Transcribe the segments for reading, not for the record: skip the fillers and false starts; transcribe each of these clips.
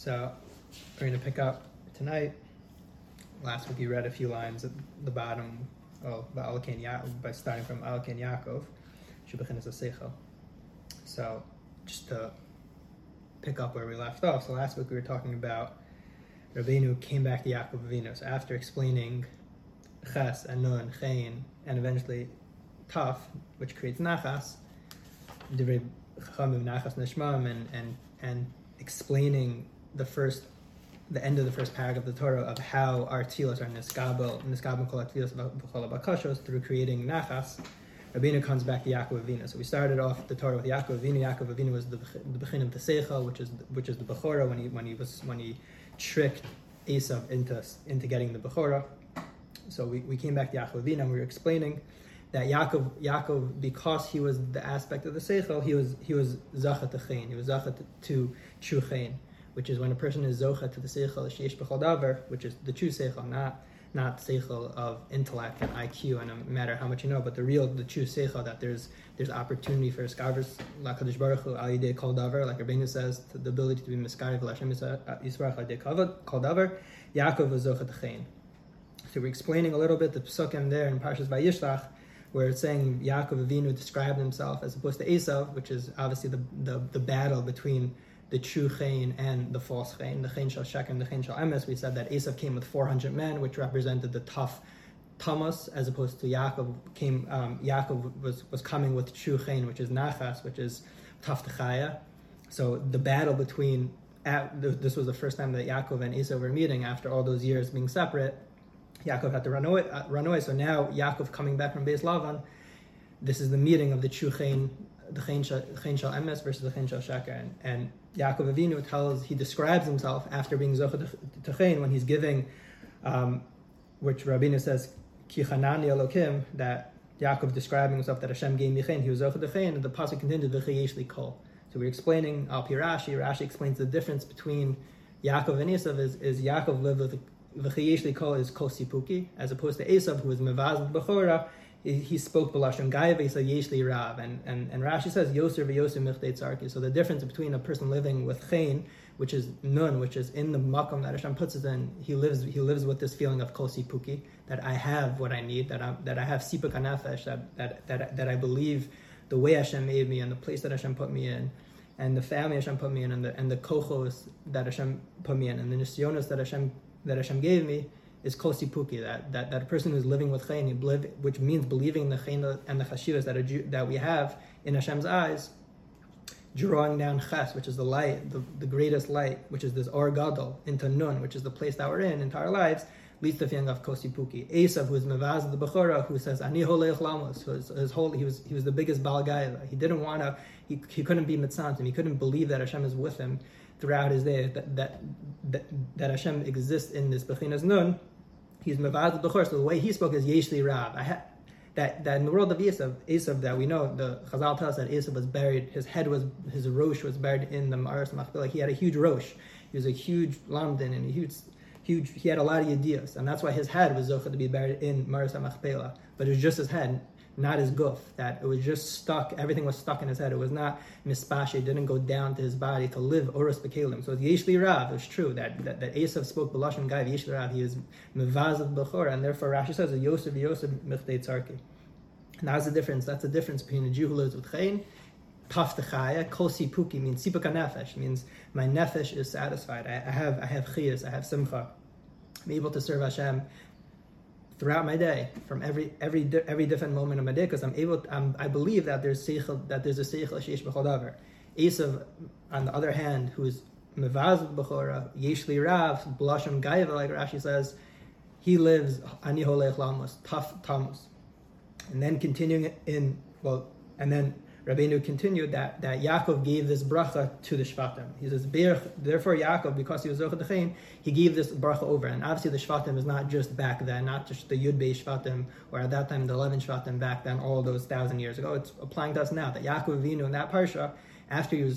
So we're going to pick up tonight. Last week you read a few lines at the bottom by starting from Al Ken Yaakov, Shubechinas Aseichel. So just to pick up where we left off, so last week we were talking about Rabbeinu came back to Yaakov Avinu. So after explaining Ches and Nun, Chen, and eventually Taf, which creates Nachas, Divrei Chachamim Nachas Nishmam, and explaining the end of the first paragraph of the Torah of how our tefillos are niskabel kol tefillos v'chol bakashos through creating Nachas. Rabbeinu comes back to Yaakov Avinu. So we started off the Torah with Yaakov Avinu. Yaakov Avinu was the bechin of the Seichel, which is the Bechorah when he tricked Esav into getting the Bechorah. So we came back to Yaakov Avinu and we were explaining that Yaakov, because he was the aspect of the Seichel, he was Zachat to Chen. He was Zachat to true Chen, which is when a person is Zocha to the Seichel Sheish B'chol Davar, which is the true Seichel, not Seichel of intellect and IQ and no matter how much you know, but the true Seichel, that there's opportunity for Eskavers, LaKadosh Baruch Hu, Al Yidei Kol Davar, like Rabbeinu says, the ability to be Miskarev, L'Hashem Yisbarach Al Yidei Kol Davar. Yaakov was Zocha to Chen. So we're explaining a little bit the Psukim there in Parshas Vayishlach, where it's saying Yaakov Avinu described himself as opposed to Esav, which is obviously the battle between the true Chen and the false Chen, the Chen Shal Sheker, the Chen Shal Emes. We said that Esav came with 400 men, which represented the tough Tamas, as opposed to Yaakov was coming with true Chen, which is Nachas, which is tough Techaya. So the battle between, this was the first time that Yaakov and Esav were meeting after all those years being separate. Yaakov had to run away. So now Yaakov coming back from Beis Lavan, this is the meeting of the true Chen, the Chen Shal Emes versus the Chen Shal Sheker. And Yaakov Avinu he describes himself after being Zocha to Chen when he's giving, which Rabbeinu says, Ki Chanani Elokim, that Yaakov describing himself that Hashem gave me Chen, he was Zocha to Chen, and the pasuk continued, V'chayesh li kol. So we're explaining Al Pi Rashi. Rashi explains the difference between Yaakov and Esav is Yaakov lived with V'chayesh li kol is kol sipuki, as opposed to Esav, who was Mevaz B'chora. He spoke b'lashon gaiva. He said yesh li rav, and Rashi says yoser v'yoser michdei tzarki. So the difference between a person living with chen, which is nun, which is in the makom that Hashem puts us in, he lives with this feeling of kol sipuki, that I have what I need, that I have sipuk hanefesh, that I believe the way Hashem made me and the place that Hashem put me in, and the family Hashem put me in, and the kochos that Hashem put me in, and the nisyonos that Hashem gave me, is kol sipuki, that a person who's living with chen, which means believing the chen and the chashivas that we have in Hashem's eyes, drawing down ches, which is the light, the greatest light, which is this or gadol, into nun, which is the place that we're in into our lives, leads to the feeling of kol sipuki. Esav, who is mevaz the bechora, who says ani holech lamos, he was the biggest bal gaiva. He didn't want to, he couldn't be mitzantim, he couldn't believe that Hashem is with him throughout his day, that Hashem exists in this bechinas nun. He's mevaz b'chor, so the way he spoke is yesh li rav. That in the world of Esav, that we know, the Chazal tells us that Esav was buried, his rosh was buried in the Ma'aras Machpelah. He had a huge rosh. He was a huge lamdan and he had a lot of yediyos, and that's why his head was zocha to be buried in Ma'aras Machpelah. But it was just his head, not his guf. That it was just stuck. Everything was stuck in his head. It was not mispashe. It didn't go down to his body to live oros b'kelim. So it's yesh li rav. It's true that Esav spoke b'lashon gaiv yesh li rav. He is mevazav b'chor, and therefore Rashi says Yosef michdei tzarki. And that's the difference. That's the difference between a Jew who lives with chen, taf techaya, kol sipuki means sipuk nefesh, means my nefesh is satisfied. I have chiyas. I have simcha. I'm able to serve Hashem throughout my day, from every different moment of my day, because I believe that there's a seichel sheish b'chol davar. Esav, on the other hand, who's mevaz b'chora, yesh li rav, b'lashon gaiva, like Rashi says, he lives ani holech lamos, tough tamus. And then continuing and then Rabbeinu continued that Yaakov gave this bracha to the Shvatim. He says, therefore Yaakov, because he was Zocha D'Chein, he gave this bracha over. And obviously the Shvatim is not just back then, not just the Yud Beis Shvatim, or at that time the 11 Shvatim back then, all those 1,000 years ago. It's applying to us now, that Yaakov Avinu in that parsha, after he was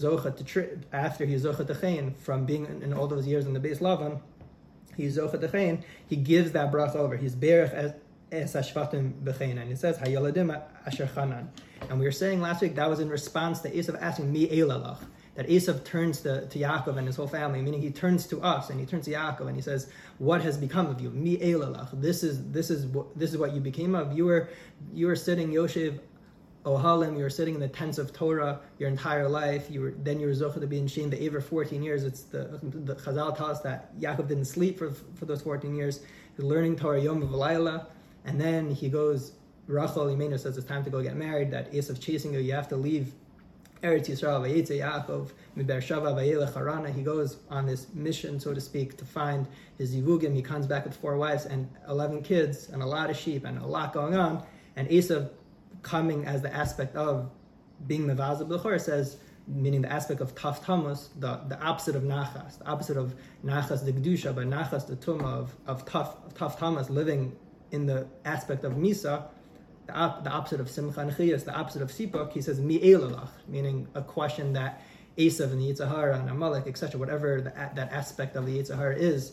Zocha D'Chein, from being in all those years in the Beis Lavan, he's Zocha D'Chein, he gives that bracha over. He's Berech Es HaShvatim B'Chein, and it says, HaYoladim Asher Chanan. And we were saying last week that was in response to Esav asking, Mi Eilalach. that Esav turns to Yaakov and his whole family, meaning he turns to us and he turns to Yaakov and he says, "What has become of you? Mi elalach. This is what you became of. You were sitting Yoshev Ohalim. You were sitting in the tents of Torah your entire life. You were zocheh to be in Shem the Aver 14 years. It's the Chazal tell us that Yaakov didn't sleep for those 14 years. He's learning Torah Yom V'Layla, and then he goes. Rachel Imenu says it's time to go get married. That Esav chasing you. You have to leave Eretz Yisrael. Vayetze Yaakov miBeer Sheva vayelech Harana. He goes on this mission, so to speak, to find his yivugim. He comes back with 4 wives and 11 kids and a lot of sheep and a lot going on. And Esav, coming as the aspect of being Mevaza B'Chor, says, meaning the aspect of Taf Tammuz, the opposite of Nachas, the opposite of Nachas the Kedusha, but Nachas the Tumah of Taf Tammuz, living in the aspect of Misa, the opposite of Simcha and Chiyas, the opposite of Sipuk. He says Mi Elalach, meaning a question that Esav and the Yetzer Hara and Amalek, etc., whatever that aspect of the Yetzer Hara is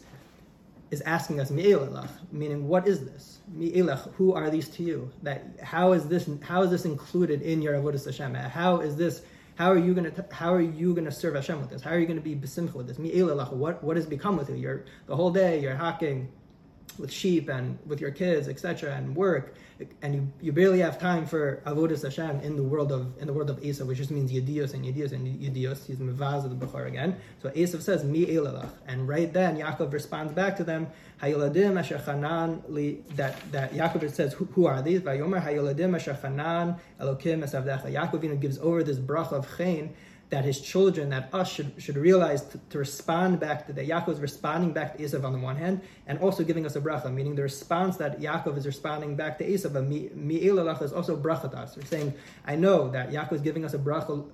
asking us Mi Elalach, meaning what is this? Mi Elach, who are these to you? That how is this included in your avodas Hashem? How are you going to serve Hashem with this? How are you going to be besimcha with this? Mi Elalach, what has become with you? The whole day you're hacking with sheep and with your kids, etc., and work, and you barely have time for avodas Hashem in the world of Esav, which just means yedios and yedios and yedios. He's mevaz of the Bechor again. So Esav says Mi Elalach, and right then Yaakov responds back to them, Hayoladim asher chanan li, that Yaakov says, who are these? Vayomer Hayoladim asher chanan Elokim esavdecha. Yaakov gives over this bracha of chen, that his children, that us should realize to respond back to that. Yaakov is responding back to Esav on the one hand, and also giving us a bracha, meaning the response that Yaakov is responding back to Esav, Mi Elalach, is also bracha to us. We're saying, I know that Yaakov is giving us a bracha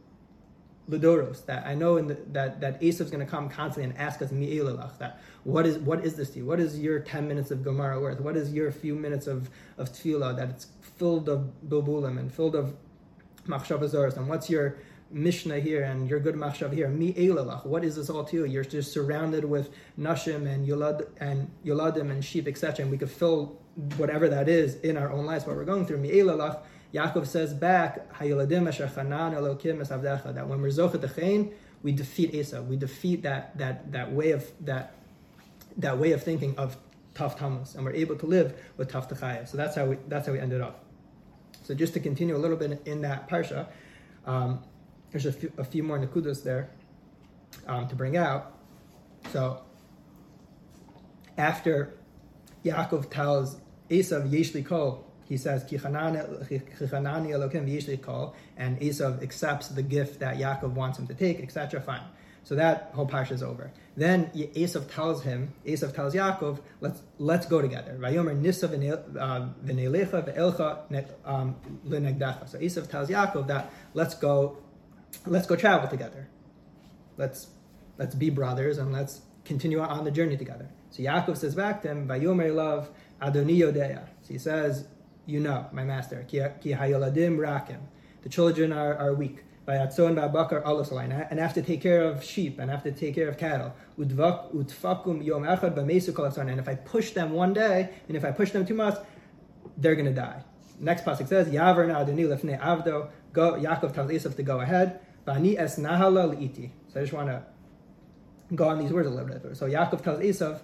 Lidoros, that I know that Esav is going to come constantly and ask us Mi Elalach, that what is this to you? What is your 10 minutes of Gemara worth? What is your few minutes of Tefillah, that it's filled of Bilbulim and filled of Machshavas Zoros, and what's your Mishnah here and your good machshav here? Mi Elalach, what is this all to you? You're just surrounded with nashim and yoladim and sheep, etc. And we could fill whatever that is in our own lives, what we're going through. Mi Elalach. Yaakov says back, Hayoladim asher chanan Elokim esavdecha, that when we're zochet dechein, we defeat Esav. We defeat that way of thinking of Taf Tammuz, and we're able to live with Taf Techaya. So that's how we ended up. So just to continue a little bit in that parsha. There's a few more nakudas there to bring out. So after Yaakov tells Esav Yesh li kol, he says Ki chanani Elokim v'yesh li kol, and Esav accepts the gift that Yaakov wants him to take, etc. Fine. So that whole parsha is over. Then Esav tells Yaakov, let's go together. Vayomer nisa v'neilecha v'elcha l'negdecha. So Esav tells Yaakov that let's go travel together. Let's be brothers and let's continue on the journey together. So Yaakov says back to him, Vayomer love Adoni Yodeya. So he says, you know, my master, Ki hayoladim rakim. The children are weak. And I have to take care of sheep, and I have to take care of cattle. And if I push them one day, and if I push them too much, they're going to die. Next pasuk says, Yaakov tells Esav to go ahead. So I just want to go on these words a little bit. So Yaakov tells Esav,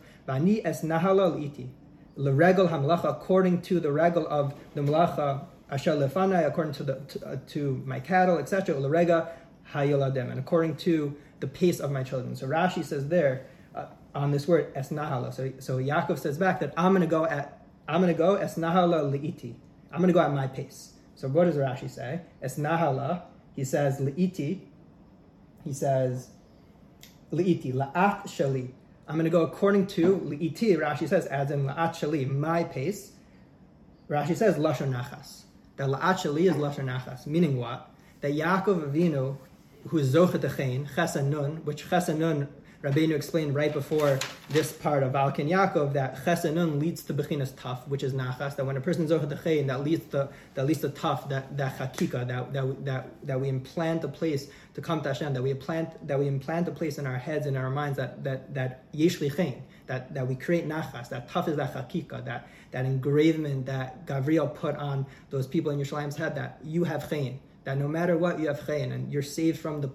according to the regal of the melacha, Asher lefanai, according to my cattle, etc. Ulerega hayoladim, and according to the pace of my children. So Rashi says there on this word es nahala. So Yaakov says back that I'm gonna go es nahala liiti. I'm gonna go at my pace. So what does Rashi say? Es nahala. He says liiti. He says liiti la'at shali. I'm gonna go according to liiti. Rashi says adds in la'at shali, my pace. Rashi says lashon nachas. That la'at shali is lashon nachas, meaning what? That Yaakov Avinu, who is zochet dechein, chesed nun, which chesed nun, Rabbeinu explained right before this part of Alken Yaakov, that chesed nun leads to bechinas taf, which is nachas. That when a person is zochet dechein, that leads to taf, that chakika, that we implant a place to come to Hashem, that we implant a place in our heads and our minds that yesh li chen, that we create nachas, that taf is that chakika, that engravement that Gavriel put on those people in Yerushalayim's head, that you have chen, that no matter what you have chen, and you're saved from the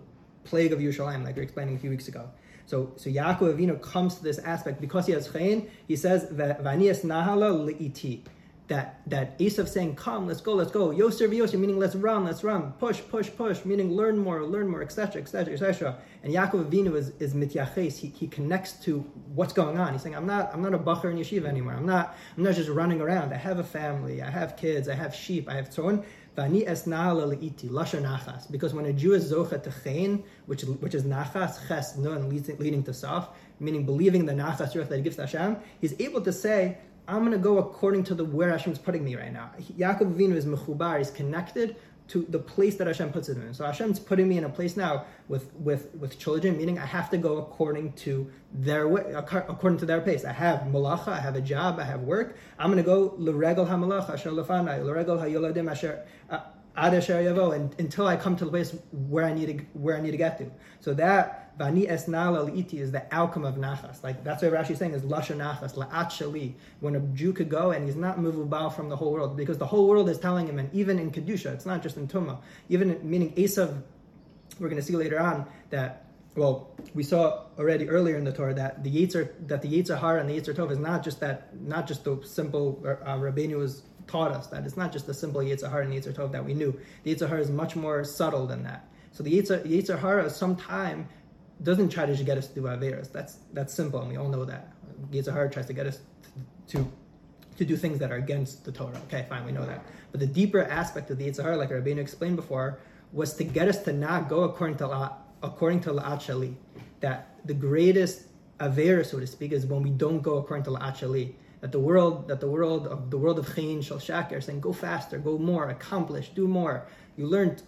plague of Yerushalayim, like we were explaining a few weeks ago. So Yaakov Avinu comes to this aspect because he has chayin. He says that v'anias nahala le'iti. That Esav saying, come, let's go, Yoser v'yoser, meaning let's run, push, meaning learn more, etc. And Yaakov Avinu is mityaches. He connects to what's going on. He's saying, I'm not a bacher in yeshiva anymore. I'm not just running around. I have a family, I have kids, I have sheep, I have tzon. V'ani esna'ala le'iti, lashon nachas. Because when a Jew is zocha to chen, which is nachas, ches, nun, leading to saf, meaning believing the nachas ruach that he gives to Hashem, he's able to say, I'm going to go according to where Hashem's putting me right now. Yaakov Avinu is mechubar, he's connected to the place that Hashem puts him in. So Hashem's putting me in a place now with children, meaning I have to go according to their way, according to their pace. I have malacha, I have a job, I have work. I'm going to go l'regel ha-malacha asher lefanai, l'regel ha-yoladim asher ad asher yavo, until I come to the place where I need to get to. So that vani esnala li'iti is the outcome of nachas. Like that's what Rashi is saying is lashon nachas la'at shali. When a Jew could go and he's not muvubal from the whole world, because the whole world is telling him, and even in kedusha, it's not just in tumah. Even meaning Esav, we're going to see later on that. Well, we saw already earlier in the Torah that the Yetzer Hara and the Yetzer Tov is not just the simple Rabbeinu was taught us that it's not just the simple Yetzer Hara and Yetzer Tov that we knew. The Yetzer Hara is much more subtle than that. So the Yetzer Hara sometimes doesn't try to get us to do Averos. That's simple, and we all know that. Yetzer Hara tries to get us to do things that are against the Torah. Okay, fine, we know that. But the deeper aspect of the Yetzer Hara, like Rabbeinu explained before, was to get us to not go according to La'at Shali. That the greatest Averos, so to speak, is when we don't go according to La'at Shali. That the world of Chayin Shal Shaker saying go faster, go more, accomplish, do more. You learned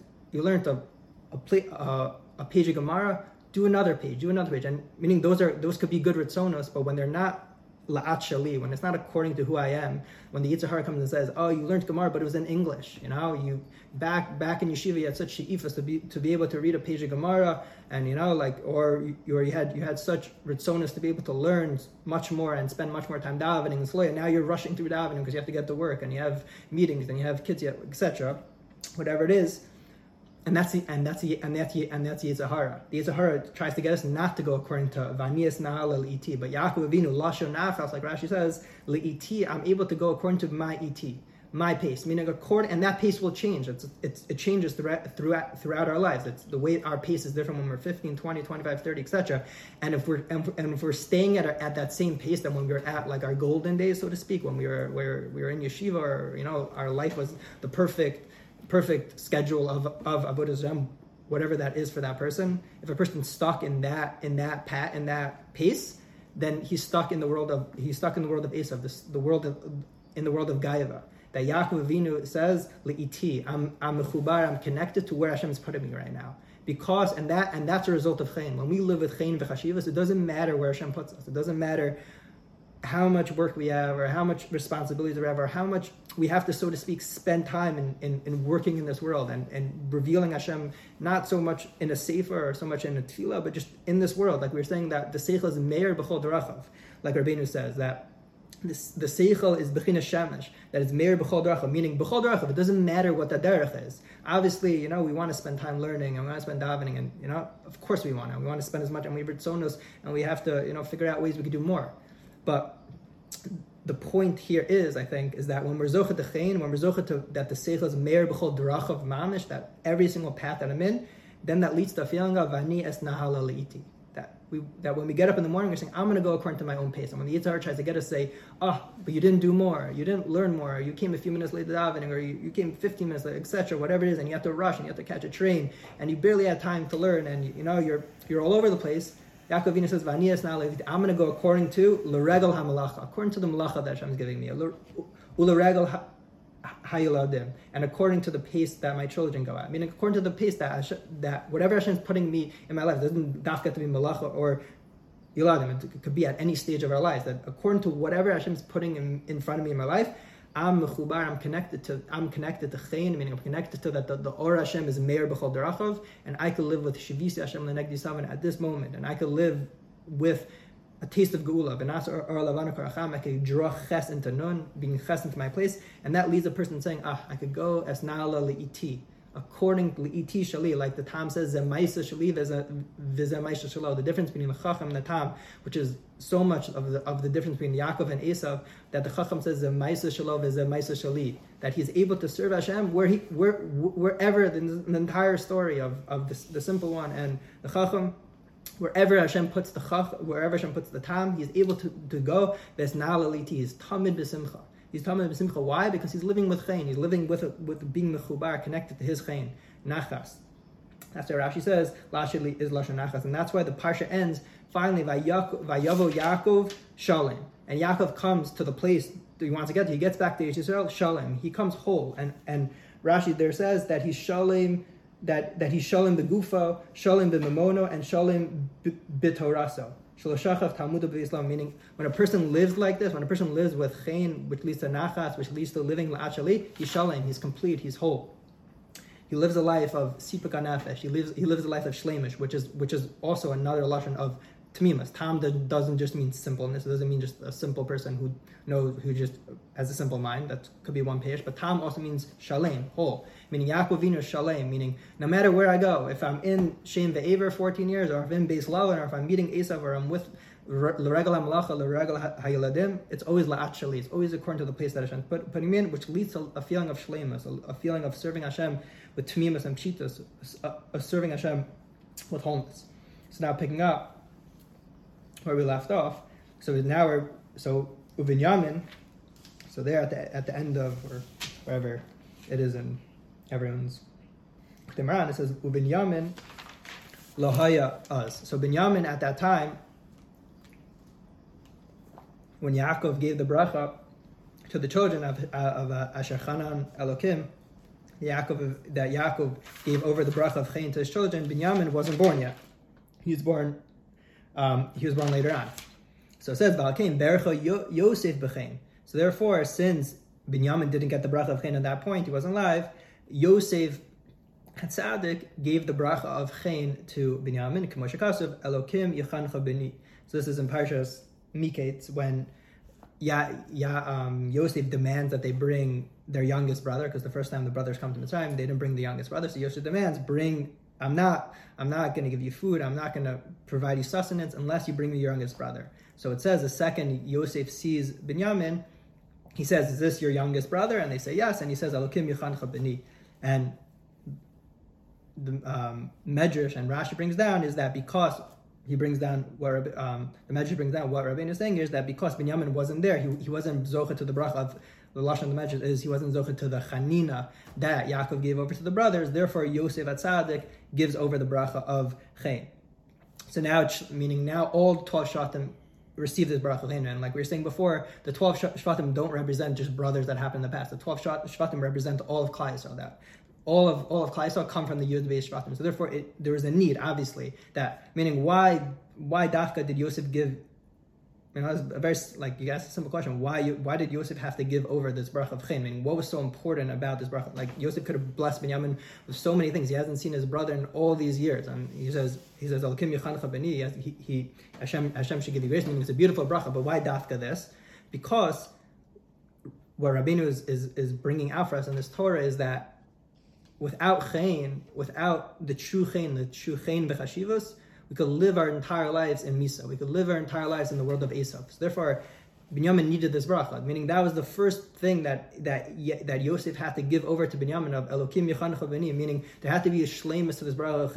a page of Gemara, do another page, and meaning those could be good ritzonos, but when they're not la'at shali, when it's not according to who I am, when the Yetzer Hara comes and says, oh, you learned Gemara, but it was in English, you back in yeshiva you had such she'ifas to be able to read a page of Gemara, and you had such ritzonos to be able to learn much more and spend much more time davening and slow, and now you're rushing through davening because you have to get to work and you have meetings and you have kids, etc. Whatever it is. And that's the Yetzer Hara. The Yetzer Hara tries to get us not to go according to Vanias Na'ala L'iti, but Yaakov Avinu Lashon Nachas, like Rashi says, L'iti, I'm able to go according to my iti, my pace, meaning and that pace will change. It changes throughout our lives. It's the way our pace is different when we're 15, 20, 25, 30, etc. And if we're staying at that same pace that when we were at like our golden days, so to speak, when we were in yeshiva, or our life was the perfect schedule of Avodah Zarah, whatever that is for that person. If a person's stuck in that pace, then he's stuck in the world of Esav, in the world of Gaiva. That Yaakov Avinu says, Le'iti, I'm mechubar, I'm connected to where Hashem is putting me right now. Because and that's a result of Chayin. When we live with Chayin v'chashivas, it doesn't matter where Hashem puts us. It doesn't matter how much work we have, or how much responsibilities we have, or how much we have to, so to speak, spend time in working in this world and revealing Hashem, not so much in a sefer or so much in a tefillah, but just in this world. Like we were saying that the seichel is meir b'chol darachav, like Rabbeinu says, that the seichel is b'china shemesh, that it's meir b'chol darachav, meaning b'chol darachav, it doesn't matter what the derech is. Obviously, we want to spend time learning, and we want to spend davening, and, of course we want to spend as much, and we read sonos, and we have to, figure out ways we could do more. But the point here is, I think, is that when we're zochet to chayin, when we're zochet to that the seichel is meir b'chol darachav mamish, that every single path that I'm in, then that leads to a feeling of vani es nahala le'iti. That when we get up in the morning, we're saying, I'm going to go according to my own pace. And when the Yetzer Hara tries to get us to say, but you didn't do more, you didn't learn more, you came a few minutes late to davening, or you came 15 minutes late, etc., whatever it is, and you have to rush, and you have to catch a train, and you barely had time to learn, and you're all over the place. Yaakov Avinu says, "V'ani esna le'iti." I'm going to go according to l'regel hamalacha, according to the malacha that Hashem is giving me, u'l'regel hayoladim, and according to the pace that my children go at. Meaning, according to the pace that whatever Hashem is putting me in my life, doesn't have to be malacha or yoladim. It could be at any stage of our lives. That according to whatever Hashem is putting in front of me in my life, I'm mechubar, I'm connected to chayin, meaning I'm connected to that the Or Hashem is meir b'chol darachav, and I could live with shivisi Hashem lenegdi savan at this moment, and I could live with a taste of geula, v'nas or lavana karacham, I could draw ches into nun, being ches into my place, and that leads a person saying, I could go es na'ala le'iti, according to iti shali, like the Tam says, zemaisa shali v'zemaisa shalo. The difference between the Chacham and the Tam, which is so much of the difference between Yaakov and Esav, that the Chacham says zemaisa shalo v'zemaisa shali, that he's able to serve Hashem wherever the entire story of the simple one and the Chacham. Wherever Hashem puts the Tam, he's able to go. There's na'alaliti. He's tamid b'simcha. He's tamid b'simcha. Why? Because he's living with Chayin. He's living with being mechubar, connected to his Chayin. Nachas. That's what Rashi says. Lashili is lashon nachas, and that's why the parsha ends finally. Vayavo Yaakov shalem, and Yaakov comes to the place that he wants to get to. He gets back to Yisrael shalem. He comes whole, and Rashi there says that he's shalem. That he's shalom begufa, shalom b'mamono, and shalom b'toraso. Shaloshachach Talmud b'Islam, meaning when a person lives like this, when a person lives with chen, which leads to nachas, which leads to living la'achali, he's shalom, he's complete, he's whole. He lives a life of sipak hanefesh. He lives a life of shlemish, which is also another lashon of tamimas. Tam doesn't just mean simpleness. It doesn't mean just a simple person who just has a simple mind. That could be one page. But tam also means shalem, whole. Meaning Yaakov Avinu is shalem, meaning no matter where I go, if I'm in Shem Ve'ever 14 years, or if I'm in Beis Lavan, or if I'm meeting Esav, or I'm with L'Regel HaMalacha, L'Regel HaYeladim, it's always La'at Shali. It's always according to the place that Hashem put him in, which leads to a feeling of shlemus, a feeling of serving Hashem with tmimus and pshitas, serving Hashem with wholeness. So now picking up where we left off, so now Uvinyamin, so there at the end of, or wherever it is in everyone's Qimran, it says Ubinyamin lohaya az. So Binyamin at that time, when Yaakov gave the bracha to the children of Asher Chanan Elokim, Yaakov gave over the bracha of Chayin to his children, Binyamin wasn't born yet. He was born later on. So it says V'alkein bercha Yosef b'Chayin. So therefore, since Binyamin didn't get the bracha of Chayin at that point, he wasn't alive, Yosef Tzaddik gave the bracha of Chayin to Binyamin, K'moshe Kasav, Elokim Yechancha B'ni. So this is in Parshas Miketz, when Yosef demands that they bring their youngest brother, because the first time the brothers come to Mitzrayim, they didn't bring the youngest brother, so Yosef demands, I'm not going to give you food, I'm not going to provide you sustenance unless you bring me your youngest brother. So it says the second Yosef sees Binyamin, he says, is this your youngest brother? And they say yes, and he says, Elokim Yechancha B'ni. And the Medrash and Rashi brings down is that because he brings down what the Medrash brings down, what Rabbeinu is saying is that because Binyamin wasn't there, he wasn't zocheh to the bracha of the lashon of the Medrash is he wasn't zocheh to the chanina that Yaakov gave over to the brothers. Therefore, Yosef Atzadik gives over the bracha of Chayin. So now, meaning now all 12 Shvatim receive this bracha of Chayin, and like we were saying before, the 12 Shvatim don't represent just brothers that happened in the past. The 12 Shvatim represent all of Klal Yisrael. That all of Klal Yisrael come from the Yud Beis Shvatim. So therefore, there was a need, obviously, that meaning why Dafka did Yosef give? That's a very you asked a simple question. Why did Yosef have to give over this bracha of Chayin? Meaning, what was so important about this bracha? Like Yosef could have blessed Binyamin with so many things. He hasn't seen his brother in all these years, and he says Elokim Yechancha B'ni. Hashem should give you grace. Meaning, it's a beautiful bracha. But why Dafka this? Because what Rabbeinu is bringing out for us in this Torah is that without Chayin, without the true Chayin b'chashivos, we could live our entire lives in Misa. We could live our entire lives in the world of Esav. So therefore, Binyamin needed this bracha, meaning that was the first thing that Yosef had to give over to Binyamin of Elokim Yechancha B'ni, meaning there had to be a shleimus to this bracha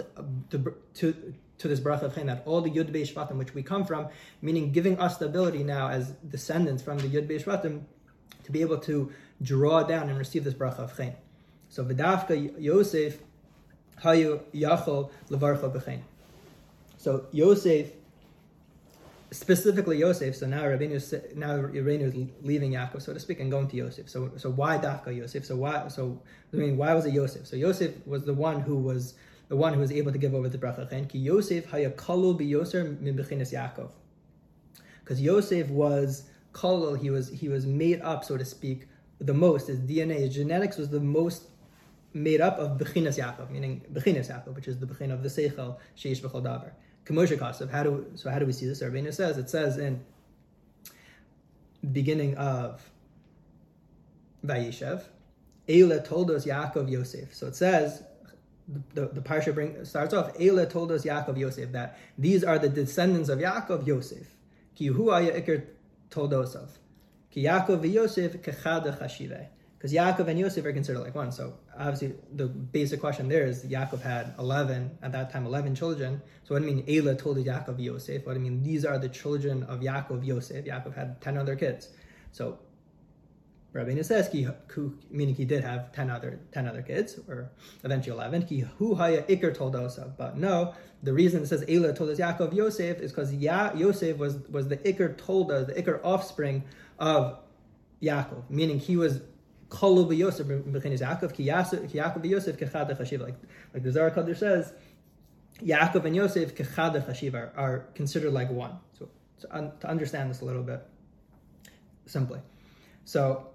to this bracha of Chayin, that all the Yud Beis Shvatim which we come from, meaning giving us the ability now as descendants from the Yud Beis Shvatim to be able to draw down and receive this bracha of Chayin. So V'dafka Yosef hayu yachol levarcha b'Chayin. So Yosef, specifically Yosef, so now Rabbeinu is leaving Yaakov, so to speak, and going to Yosef. So why Dafka Yosef? Why was it Yosef? So Yosef was the one who was able to give over the bracha Chayin. Ki Yosef haya kalul biyoser min bechinas Yaakov. Because Yosef was kalul, he was made up, so to speak, the most. His DNA, his genetics was the most made up of bechinas Yaakov, meaning bechinas Yaakov, which is the bechin of the seichel sheish b'chol davar. K'moshe Kasav. How do we see this? Rabbeinu says, it says in the beginning of Vayishev, Eila told us Yaakov Yosef. So it says, the parsha starts off, Eila told us Yaakov Yosef, that these are the descendants of Yaakov Yosef. Ki hu haya ikar toldosov. Ki Yaakov v'Yosef kechada chashive. Because Yaakov and Yosef are considered like one. So obviously the basic question there is Yaakov had 11, at that time 11 children. So what do you mean Eila told Yaakov Yosef? What do you mean these are the children of Yaakov Yosef? Yaakov had 10 other kids. So Rabbeinu says, meaning he did have 10 other kids, or eventually 11. Ki hu haya ikar toldosav. But no, the reason it says Eila told us Yaakov Yosef is because Yosef was the ikar tolda, the ikar offspring of Yaakov, meaning he was Kolu v'Yosef b'chinas Yaakov, ki Yaakov v'Yosef kechad chashiv. Like the Zohar Kadosh says, Yaakov and Yosef kechad chashiv are considered like one. So to understand this a little bit simply, so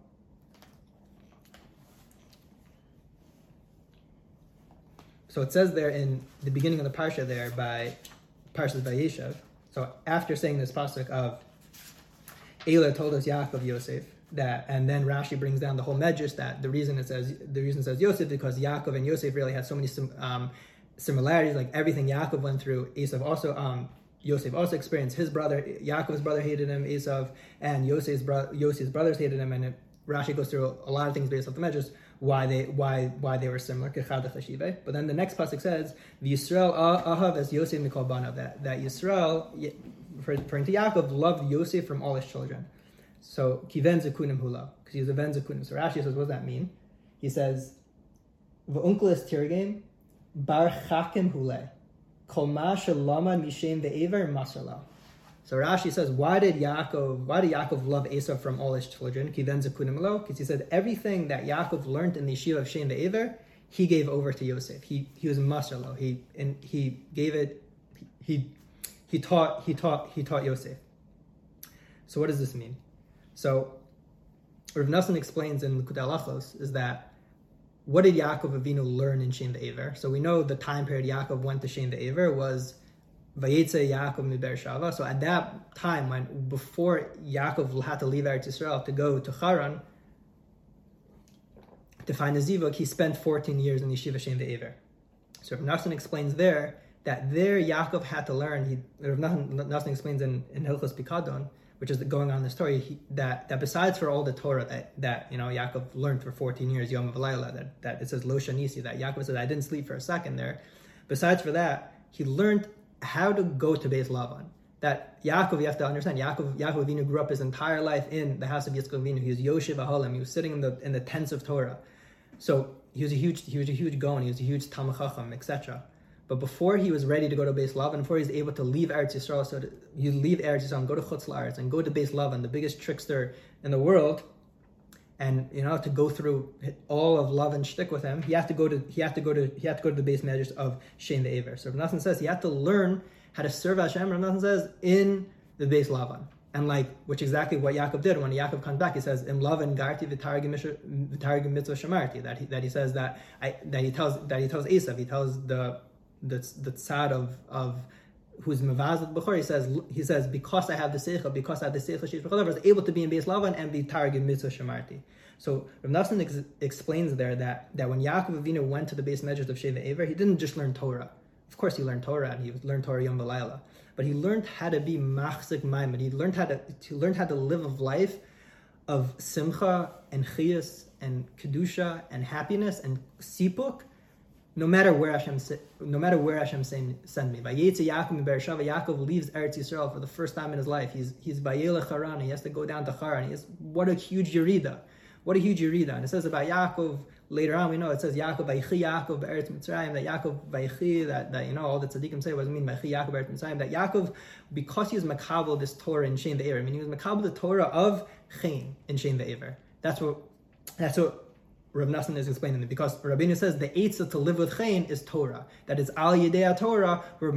it says there in the beginning of the parsha there by Parshas Vayeshev. So after saying this pasuk of Eila told us Yaakov Yosef, that, and then Rashi brings down the whole medrash that the reason it says Yosef because Yaakov and Yosef really had so many similarities. Like everything Yaakov went through, Yosef also experienced. His brother, Yaakov's brother, hated him, Esav, and Yosef's brothers hated him. And Rashi goes through a lot of things based off the medrash why they were similar. But then the next pasuk says, "Yisrael ahav as Yosef mikol banav," that Yisrael, referring to Yaakov, loved Yosef from all his children. So kiven zekunim hula, because he was a ven zekunim. So Rashi says, what does that mean? He says, "V'unklas tirgem bar chakim hule, kol ma shalama mishem ve'ever masala." So Rashi says, why did Yaakov love Esau from all his children? Kiven zekunim hula, because he said everything that Yaakov learned in the yeshiva of Shem ve'ever, he gave over to Yosef. He was masala. He gave it. He taught Yosef. So what does this mean? So, Rav Nassan explains in Likutei Halachos is that what did Yaakov Avinu learn in Shem ve'ever? So we know the time period Yaakov went to Shem ve'ever was Vayetze Yaakov mi Beersheva. So at that time, before Yaakov had to leave Eretz Yisrael to go to Haran to find a zivug, he spent 14 years in Yeshiva Shem ve'ever. So Rav Nassan explains there that Yaakov had to learn. Rav Nassan explains in Hilchos Pikadon, which is going on in the story, that besides for all the Torah that Yaakov learned for 14 years, Yom V'Layla, that it says Lo Shanisi, that Yaakov said, I didn't sleep for a second there. Besides for that, he learned how to go to Beis Lavan. That Yaakov, you have to understand, Yaakov Avinu grew up his entire life in the house of Yitzchak Avinu. He was Yoshev Ahalim. He was sitting in the tents of Torah. So he was a huge Gaon. He was a huge Talmid Chacham, etc. But before he was ready to go to Beis Lavan, before he was able to leave Eretz Yisrael, so you leave Eretz Yisrael and go to Chutz La'aretz and go to Beis Lavan, the biggest trickster in the world, and to go through all of Lavan's shtick with him, he had to go to the base measures of Shem ve'ever. So Rav Nassan says he had to learn how to serve Hashem. Rav Nassan says in the Beis Lavan, and which exactly what Yaakov did. When Yaakov comes back, he says Im Lavan garti v'targim mitzvah shamarti. That he says that he tells Esav, he tells the tzad of who's mevazed b'chor, he says because I have the seichel sheish b'chol, I was able to be in Beis Lavan and be targim mitzvah shamarti. So Rav Nassan explains there that when Yaakov Avinu went to the base measures of Shem ve'ever, he didn't just learn Torah. Of course he learned Torah, and he learned Torah Yom V'Layla, but he learned how to be machzik maimed. He learned how to live a life of simcha and chiyus and kedusha and happiness and sipuk, no matter where Hashem send me. Vayetze Yaakov mi Beersheva, Yaakov leaves Eretz Yisrael for the first time in his life. He's Vayelech Haran. He has to go down to Haran. What a huge yerida. What a huge yerida. And it says about Yaakov later on. We know it says Yaakov Vayichi Yaakov Be'eretz Mitzrayim. That Yaakov Vayichi. That all the tzaddikim say, what does it mean Vayichi Yaakov Be'eretz Mitzrayim? That Yaakov, because he was makabel this Torah in Shem ve'ever. I mean, he was makabel the Torah of Chaim in Shem ve'ever. That's what Rav Nassan is explaining it, because Rabbeinu says the eitzah to live with Chaim is Torah. That is al yedei Torah, we're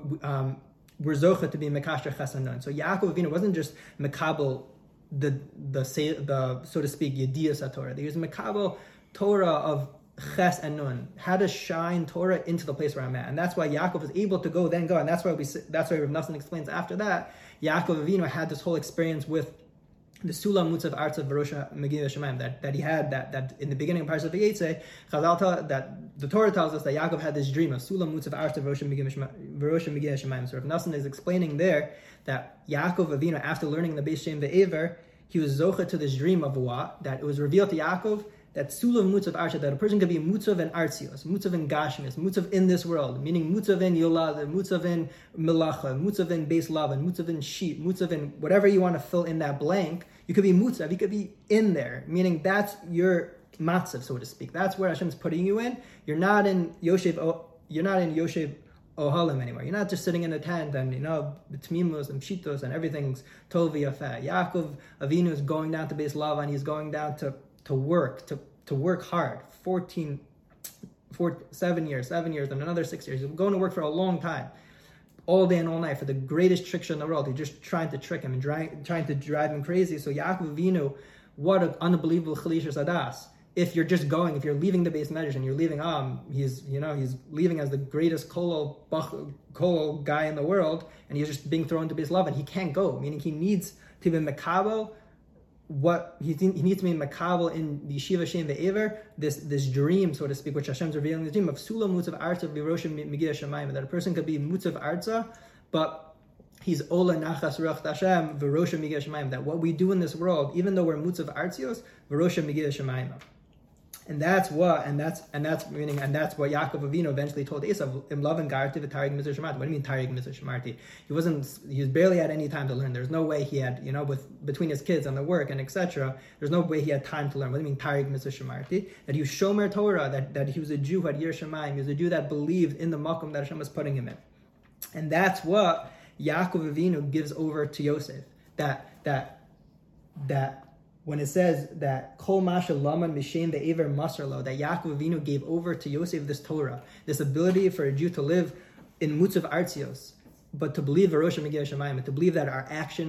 zocha to be mekasher chesanon. So Yaakov Avinu wasn't just mekabel the so to speak yediyas Torah. He was mekabel Torah of ches and nun, how to shine Torah into the place where I'm at, and that's why Yaakov was able to go, and that's why Rav Nassan explains after that Yaakov Avinu had this whole experience with the Sulam Mutzav Artzav Varosha Megillah Shemaim, that he had, that in the beginning of Parashat Vayetze, that the Torah tells us that Yaakov had this dream of Sulam Mutzav Artzav Varosha Megillah Shemaim. So Rav Nassan is explaining there that Yaakov Avinu, after learning the Beis Shem Ve'ever, he was zocha to this dream of what? That it was revealed to Yaakov that Sulam Mutzav Artzav, that a person could be Mutzav and Artzios, Mutzav and Gashmis, Mutzav in this world, meaning Mutzav in Yolad, Mutzav in Melacha, Mutzav in Beis Lavan, Mutzav in sheep, Mutzav in whatever you want to fill in that blank. You could be Mutzav, you could be in there, meaning that's your matzav, so to speak. That's where Hashem's putting you in. You're not in Yoshev Ohalim anymore. You're not just sitting in a tent and, Tmimos and Pshitos and everything's Tov v'Yafeh. Yaakov Avinu is going down to Beis Lavan. He's going down to work, to work hard. 7 years, and another 6 years. He's going to work for a long time, all day and all night, for the greatest trickster in the world. You're just trying to trick him and trying to drive him crazy. So Yaakov Avinu, what an unbelievable Chalisha Sadas. If you're leaving the base measures and you're leaving, he's leaving as the greatest kolol guy in the world, and he's just being thrown to base love, and he can't go. Meaning he needs to be makabel. What he needs to be makabel in the Yeshiva Shem Ve'ever, this dream, so to speak, which Hashem's revealing the dream of Sulam Mutzav Artzav V'Roshim Megillah Shemaim, that a person could be Mutzav Artza, but he's Ola Nachas Ruach Hashem V'Roshim Megillah Shemaim. That what we do in this world, even though we're Mutzav Artzios, V'Roshim Megillah Shemaim. And that's what Yaakov Avinu eventually told Esav, Im Lavan Garti v'Tarig Mitzvah Shemarti. What do you mean Tarig Mitzvah Shemarti? He was barely had any time to learn. There's no way he had, between his kids and the work and etc. There's no way he had time to learn. What do you mean Tarig Mitzvah Shemarti? That he was Shomer Torah, that he was a Jew who had Yir Shemayim. He was a Jew that believed in the makom that Hashem was putting him in. And that's what Yaakov Avinu gives over to Yosef. That when it says that Kol Masha Laman Mishem Ve'ever Masarlo, that Yaakov Avinu gave over to Yosef this Torah, this ability for a Jew to live in Mutzav Artzios, but to believe V'Roshim Megillah Shemayim, to believe that our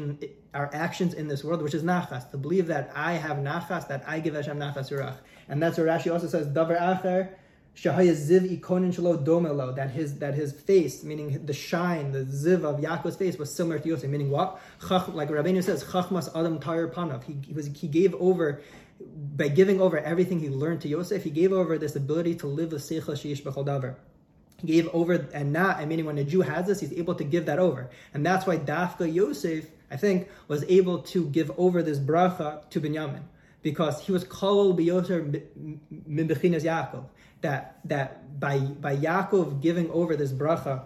actions in this world, which is Nachas, to believe that I have Nachas, that I give Hashem Nachas Urach. And that's where Rashi also says, Davar Acher, Shahaya Ziv Ikonin Shalo Domelo, that his face, meaning the shine, the ziv of Yaakov's face was similar to Yosef, meaning what? Like Rabbeinu says, Chachmas Adam Tayr Panav. He gave over, by giving over everything he learned to Yosef, he gave over this ability to live the Seichel Sheish B'chol Davar. He gave over, meaning when a Jew has this, he's able to give that over. And that's why Dafka Yosef, I think, was able to give over this bracha to Binyamin, because he was Kolol B'Yoser Min Bechinas Yaakov. That by Yaakov giving over this bracha,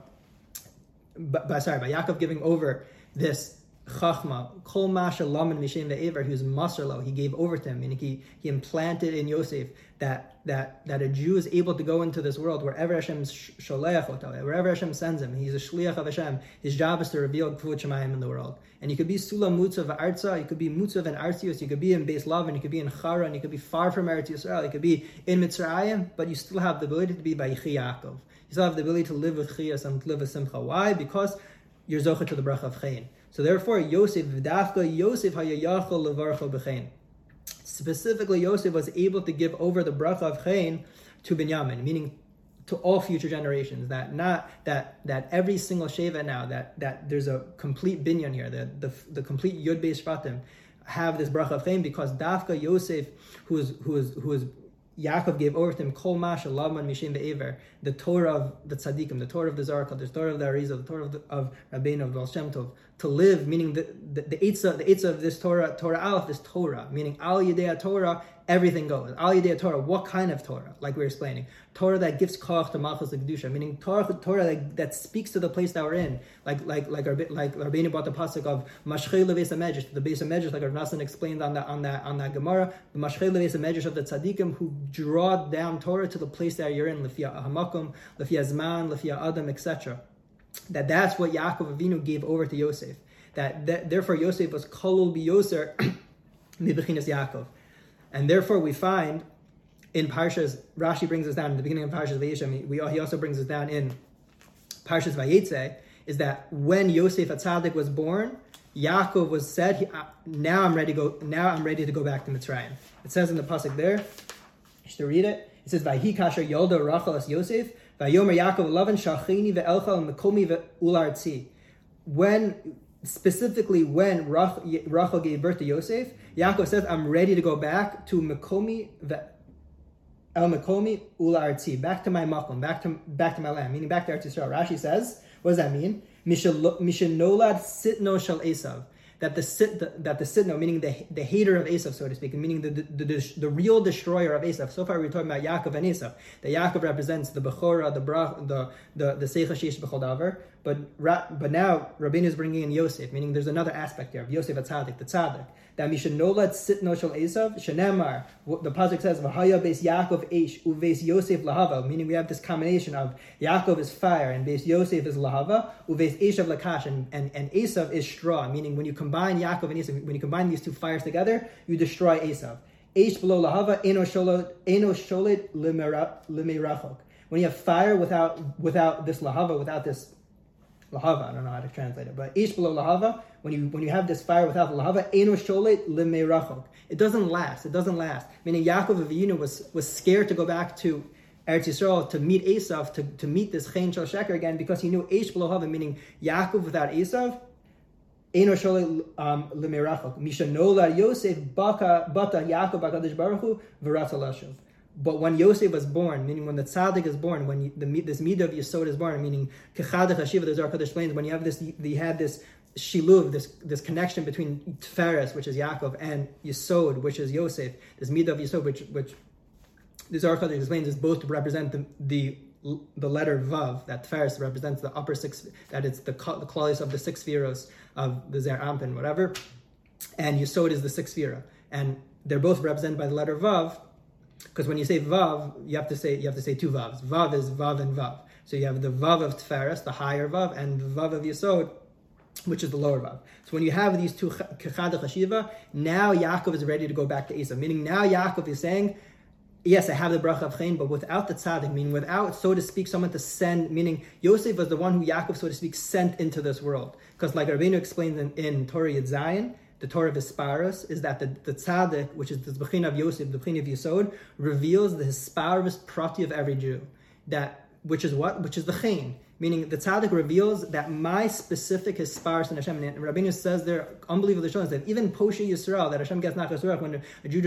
by Yaakov giving over this chachma, kol masha laman mishem ve'ever, who's masarlo, he gave over to him, meaning he implanted in Yosef that a Jew is able to go into this world wherever Hashem sholeach oto, wherever Hashem sends him. He's a shliach of Hashem. His job is to reveal Kvut Shemayim in the world. And you could be Sulam Mutzav Artza, you could be Mutzav and Artzios, you could be in Beis Lavan, you could be in Charan, you could be far from Eretz Yisrael, you could be in Mitzrayim, but you still have the ability to be by Yechi Yaakov. You still have the ability to live with Chiyas and to live with Simcha. Why? Because you're Zocha to the bracha of Chayin. So therefore, Yosef, V'dafka Yosef hayayachol levarcho b'Chayin. Specifically, Yosef was able to give over the bracha of Chayin to Binyamin, meaning to all future generations. That every single Sheva now, that there's a complete binyan here, the complete Yud Beis Shvatim have this bracha of Chayin, because Dafka Yosef, who is Yaakov gave over to him Kol Masha Laman Mishem Ve'ever, the Torah of the Tzaddikim, the Torah of the Zohar, the Torah of the Arizal, the Torah of Rabbeinu, of Baal Shem Tov, to live, meaning the Eitzah of this Torah Aleph, this Torah, meaning Al Yedei Torah, everything goes. Al Yedei Torah, what kind of Torah? Like we were explaining, Torah that gives koach to Malchus Kedusha, meaning Torah that speaks to the place that we're in, like Rabbeinu brought the pasuk of Mashchei leVeis HaMedrash, to the Beis HaMedrash, like Rav Nassan explained on that Gemara, the Mashchei leVeis HaMedrash of the Tzaddikim, who draw down Torah to the place that you're in, Lefia Hamakom, Lefia Zman, Lefia Adam, etc. That's what Yaakov Avinu gave over to Yosef. That therefore Yosef was Kolol B'Yoser Mibechinas Yaakov. And therefore we find in Parshas, Rashi brings us down in the beginning of Parshas Vayishem, he also brings us down in Parshas Vayetze, is that when Yosef HaTzadik was born, Yaakov was said, now I'm ready to go back to Mitzrayim. It says in the pasuk there, you should read it. It says, Vayhi kasher yolda Rachel as Yosef, Vayomer Yaakov Lavan Shachini ve'elchal mekomi ve'ulartzi. When specifically when Rachel gave birth to Yosef, Yaakov says, I'm ready to go back to Mekomi, El Mekomi Ula Artzi, back to my Makom, back to my land, meaning back to Eretz Yisrael. Rashi says, what does that mean? Mishenolad Sitno Shel Esav. That the Sitno, meaning the hater of Esav, so to speak, meaning the real destroyer of Esav. So far we're talking about Yaakov and Esav. That Yaakov represents the Bechora, the Seicha Sheish B'chol Davar. But now Rabbeinu is bringing in Yosef, meaning there's another aspect here of Yosef HaTzadik, the Tzadik. That Mishenolad Sitno Shel Esav, Shenemar, the pasuk says, V'haya Beis Yaakov Eish, Uveis Yosef Lahava, meaning we have this combination of Yaakov is fire and Beis Yosef is Lahava, Uveis Esav Lakash, and Esav is straw, meaning when you combine Yaakov and Esav, when you combine these two fires together, you destroy Esav. Eish below Lahava, Eno Sholed Limerachok. When you have fire without this Lahava, without this Lahava, I don't know how to translate it, but Ish below Lahava, when you have this fire without the Lahava, Eno Sholet Limeirachok. It doesn't last. Meaning Yaakov Avinu was scared to go back to Eretz Yisrael to meet Esav, to meet this Chen Shel Sheker again, because he knew Ish below Lahava, meaning Yaakov without Esav, Eno Sholet Limeirachok. Misha Nolar Yosef Bata Yaakov Bakadosh Baruch Hu V'rata Lashuv. But when Yosef was born, meaning when the tzaddik is born, when this midah of Yesod is born, meaning kechadach hashiva, the Zohar Kodesh explains, when you have this, you had this shiluv, this connection between Tiferes, which is Yaakov, and Yesod, which is Yosef. This midah of Yesod, which the Zohar Kodesh explains, is both to represent the letter Vav, that Tiferes represents the upper six, that it's the qualities of the six spheros of the Zer Ampin, whatever, and Yesod is the sixth sphera, and they're both represented by the letter Vav. Because when you say Vav, you have to say two Vavs. Vav is Vav and Vav. So you have the Vav of Tiferes, the higher Vav, and the Vav of Yesod, which is the lower Vav. So when you have these two Kechad Chashiva, now Yaakov is ready to go back to Esav. Meaning now Yaakov is saying, yes, I have the bracha of Chen, but without the tzaddik, meaning without, so to speak, someone to send, meaning Yosef was the one who Yaakov, so to speak, sent into this world. Because like Rabbeinu explains in Torah Yud Zayin, the Torah of Hisparis, is that the tzaddik, which is the Bechina of Yosef, the Bechina of Yesod, reveals the Hisparis prati of every Jew. Which is the Chen. Meaning the tzaddik reveals that my specific Hisparis in Hashem, and Rabbeinu says there, unbelievable shows that even Poshe Yisrael, that Hashem gets nachas ruach, when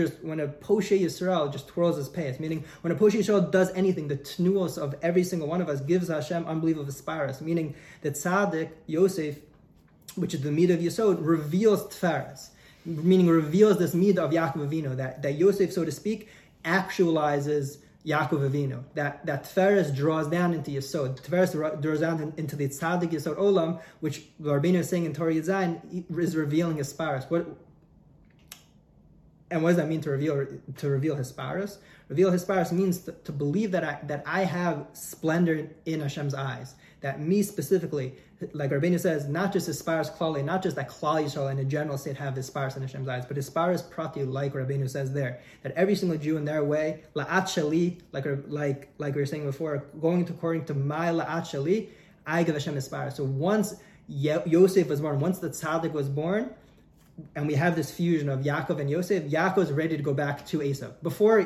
a Poshe Yisrael just twirls his pace, meaning when a Poshe Yisrael does anything, the tnuos of every single one of us gives Hashem unbelievable Hisparis, meaning the tzaddik, Yosef, which is the midah of Yesod, reveals Tiferes, meaning reveals this midah of Yaakov Avinu, that Yosef, so to speak, actualizes Yaakov Avinu, that Tiferes draws down into Yesod. Tiferes draws down into the Tzaddik Yesod Olam, which Rabbeinu is saying in Torah Yud Zayin is revealing Hisparis. And what does that mean to reveal Hisparis? Reveal Hisparis means to believe that I have splendor in Hashem's eyes. That me specifically, like Rabbeinu says, not just Hisparis Klali, not just that Klal Yisrael in a general state have Hisparis in Hashem's eyes, but Hisparis Prati, like Rabbeinu says there, that every single Jew in their way, La'at Shali, like we were saying before, according to my La'at Shali, I give Hashem Hisparis. So once Yosef was born, once the Tzaddik was born, and we have this fusion of Yaakov and Yosef, Yaakov is ready to go back to Esav. Before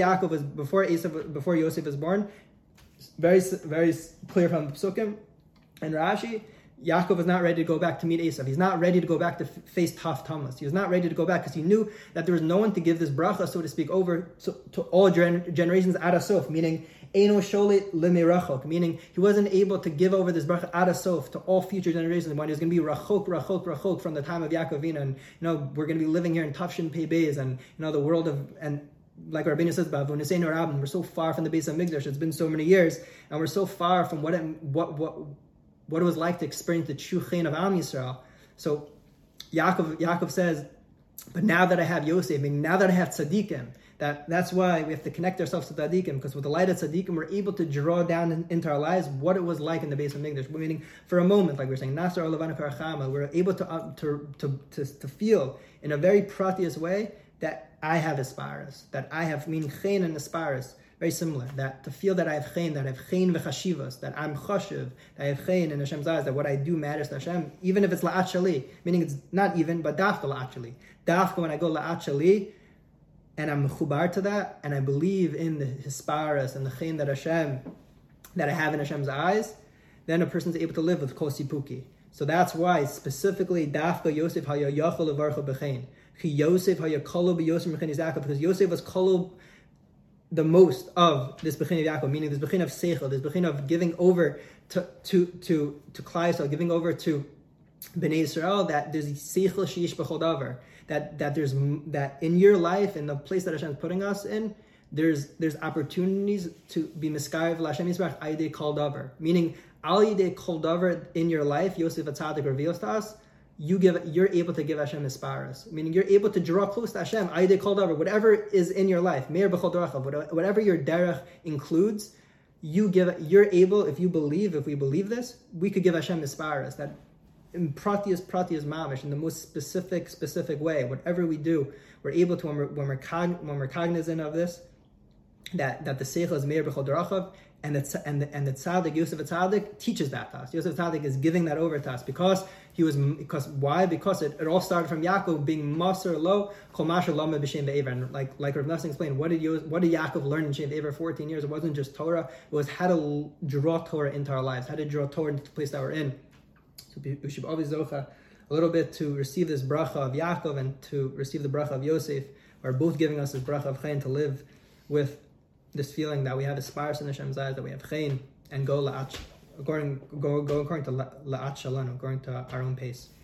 Yosef was born, very very clear from Psukim and Rashi, Yaakov was not ready to go back to meet Esav. He's not ready to go back to face tough Tamas. He was not ready to go back because he knew that there was no one to give this bracha, so to speak, over to all generations ad asof, meaning Eino Sholet Limirachok, meaning he wasn't able to give over this bracha ad asof to all future generations when he was going to be rachok from the time of Yaakov Avinu, and we're going to be living here in Tafshin Pei Beis, and the world of, and like Rabbeinu says about Vuneseinu Rabban, we're so far from the Beis HaMikdash. It's been so many years, and we're so far from what it was like to experience the true Chen of Am Yisrael. So Yaakov says, but now that I have Yosef, now that I have Tzaddikim, that's why we have to connect ourselves to Tzaddikim, because with the light of Tzaddikim, we're able to draw down into our lives what it was like in the Beis HaMikdash. Meaning, for a moment, like we were saying, Nasar Olavana Karachama, we're able to feel in a very pratious way that I have Hisparis, that I have, meaning Chen and Hisparis, very similar, that to feel that I have Chen v'chashivas, that I'm chashiv, that I have Chen in Hashem's eyes, that what I do matters to Hashem, even if it's la'at shali, meaning it's not even, but dafka la'at shali. Dafka, when I go la'at shali, and I'm mechubar to that, and I believe in the Hisparis and the Chen that I have in Hashem's eyes, then a person's able to live with kol sipuki. So that's why specifically Dafka Yosef Haya Yachol Levarcha B'chein. Yosef Haya Kolo B'Yosef B'chein Yaakov, because Yosef was Kolo the most of this B'chein of Yaakov, meaning this B'chein of Seichel, this B'chein of giving over to Klal Yisrael, giving over to Bnei Yisrael, that there's Seichel Sheish B'chol Davar, that there's that in your life, in the place that Hashem is putting us in, there's opportunities to be miskayev l'Hashem Yisbarach Ayidei Kol Davar, meaning Al Yidei Kol Davar in your life, Yosef Atzadik reveals to us, you're able to give Hashem Isparas, meaning you're able to draw close to Hashem, Ayidei Kol Davar, whatever is in your life, Meir B'chol Dorachav, whatever your derech includes, you're able, if we believe this, we could give Hashem Isparas, that in pratius mamish, in the most specific way, whatever we do, we're able to, when we're cognizant of this, that the seichel is meir b'chol darachav, and the tzaddik, Yosef Tzaddik, teaches that to us. Yosef Tzaddik is giving that over to us because why? Because it all started from Yaakov being maser lo kol masher lama b'shem be'ever. And like Rav Nosson explained, what did Yaakov learn in Shem be'ever 14 years? It wasn't just Torah; it was how to draw Torah into our lives, how to draw Torah into the place that we're in. So we should always zocha a little bit to receive this bracha of Yaakov and to receive the bracha of Yosef, who are both giving us this bracha of Chayin, to live with this feeling that we have aspires in Hashem's eyes, that we have Chayin, and go according to La'at Shalom, according to our own pace.